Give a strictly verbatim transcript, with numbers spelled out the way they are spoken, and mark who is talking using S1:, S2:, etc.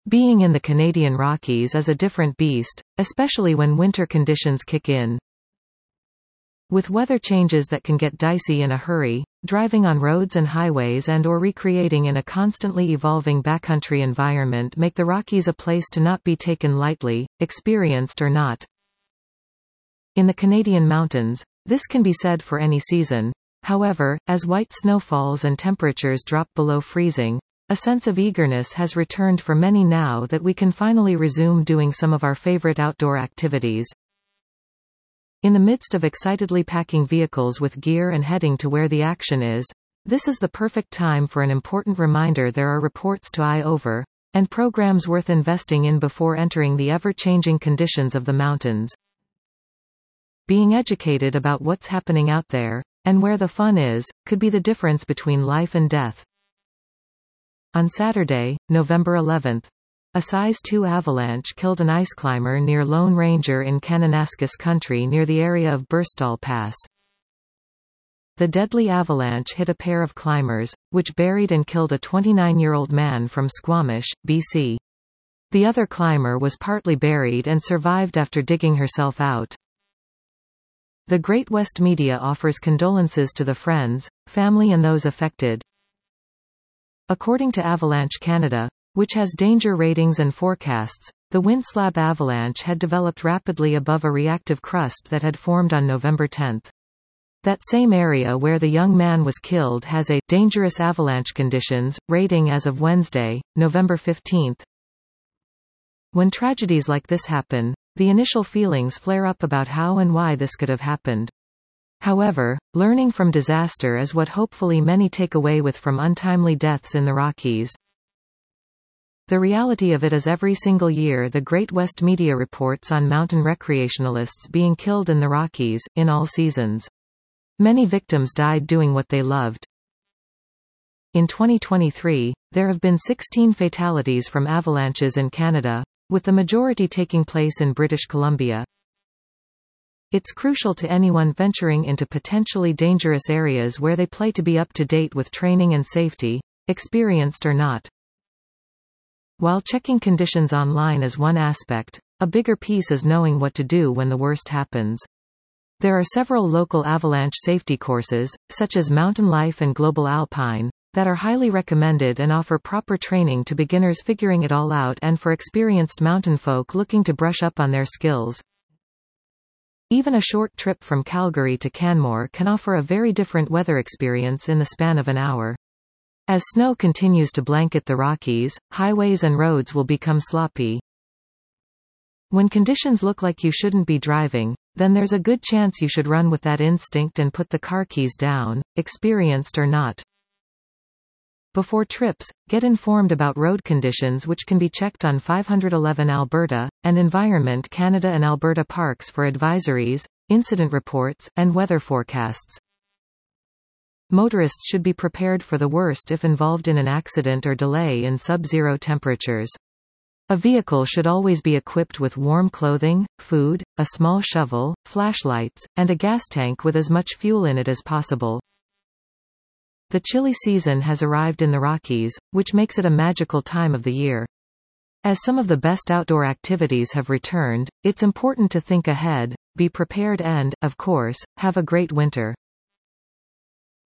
S1: Being in the Canadian Rockies is a different beast, especially when winter conditions kick in. With weather changes that can get dicey in a hurry, driving on roads and highways and or recreating in a constantly evolving backcountry environment make the Rockies a place to not be taken lightly, experienced or not. In the Canadian mountains, this can be said for any season. However, as white snow falls and temperatures drop below freezing, a sense of eagerness has returned for many now that we can finally resume doing some of our favorite outdoor activities. In the midst of excitedly packing vehicles with gear and heading to where the action is, this is the perfect time for an important reminder: there are reports to eye over, and programs worth investing in before entering the ever-changing conditions of the mountains. Being educated about what's happening out there, and where the fun is, could be the difference between life and death. On Saturday, November eleventh, a size two avalanche killed an ice climber near Lone Ranger in Kananaskis Country near the area of Burstall Pass. The deadly avalanche hit a pair of climbers, which buried and killed a twenty-nine-year-old man from Squamish, B C. The other climber was partly buried and survived after digging herself out. The Great West Media offers condolences to the friends, family and those affected. According to Avalanche Canada, which has danger ratings and forecasts, the Windslab avalanche had developed rapidly above a reactive crust that had formed on November tenth. That same area where the young man was killed has a dangerous avalanche conditions rating as of Wednesday, November fifteenth. When tragedies like this happen, the initial feelings flare up about how and why this could have happened. However, learning from disaster is what hopefully many take away with from untimely deaths in the Rockies. The reality of it is every single year the Great West Media reports on mountain recreationalists being killed in the Rockies, in all seasons. Many victims died doing what they loved. In twenty twenty-three, there have been sixteen fatalities from avalanches in Canada, with the majority taking place in British Columbia. It's crucial to anyone venturing into potentially dangerous areas where they play to be up to date with training and safety, experienced or not. While checking conditions online is one aspect, a bigger piece is knowing what to do when the worst happens. There are several local avalanche safety courses, such as Mountain Life and Global Alpine, that are highly recommended and offer proper training to beginners figuring it all out and for experienced mountain folk looking to brush up on their skills. Even a short trip from Calgary to Canmore can offer a very different weather experience in the span of an hour. As snow continues to blanket the Rockies, highways and roads will become sloppy. When conditions look like you shouldn't be driving, then there's a good chance you should run with that instinct and put the car keys down, experienced or not. Before trips, get informed about road conditions, which can be checked on five eleven Alberta, and Environment Canada and Alberta Parks for advisories, incident reports, and weather forecasts. Motorists should be prepared for the worst if involved in an accident or delay in sub-zero temperatures. A vehicle should always be equipped with warm clothing, food, a small shovel, flashlights, and a gas tank with as much fuel in it as possible. The chilly season has arrived in the Rockies, which makes it a magical time of the year. As some of the best outdoor activities have returned, it's important to think ahead, be prepared and, of course, have a great winter.